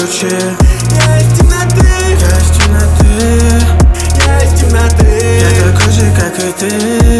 ключи. Я из темноты, я из темноты, я из темноты. Я такой же, как и ты.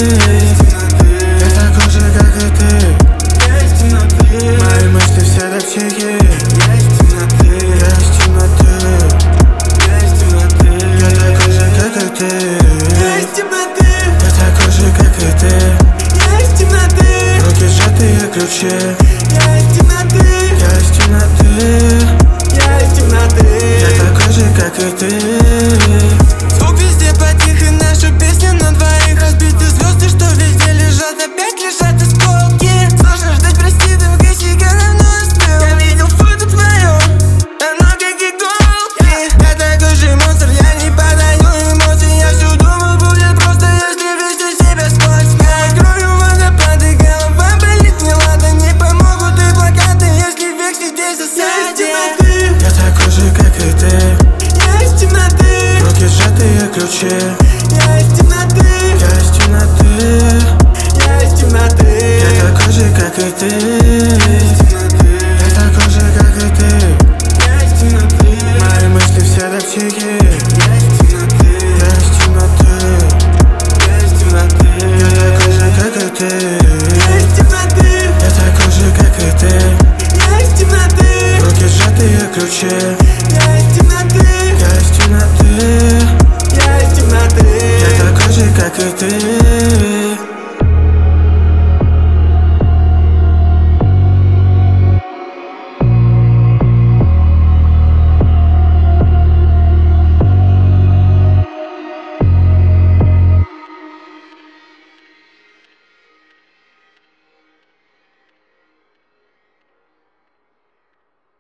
Я такой же, как и ты. Я из темноты. Мои мысли все так тихие. Я из темноты, я из темноты, я из темноты. Я такой же, как и ты. Я из темноты. Я такой же, как и ты. Я из темноты. Руки сжатые ключи. Я из темноты, я из темноты, я из темноты. Я такой же, как и ты. Звук везде потих, и наша песня на двоих. Разбиты звезды, что везде лежат, опять лежат осколки. Сложно ждать, прости, долго сигар давно остыл. Я видел фото твое, оно как иголки. Я такой же монстр, я не подаю эмоций. Я все думал, будет просто, если вести себя скользко. Кровью водопады, голова болит, не ладно. Не помогут и плакаты, если век сидеть за садик. Я такой же, как и ты. Я из темноты. Руки сжатые ключи. Я из темноты. Я из темноты, Я из темноты. я такой же, как и ты. Я такой же, как и ты. Я из темноты. Мои мысли все так тихие. Я из темноты. Я из темноты, Я из темноты. я такой же, как и ты. Я из темноты. Я такой же, как и ты. Я из темноты. Руки сжатые ключи. Я из темноты. Я из темноты, Я из темноты. я такой же, как и ты.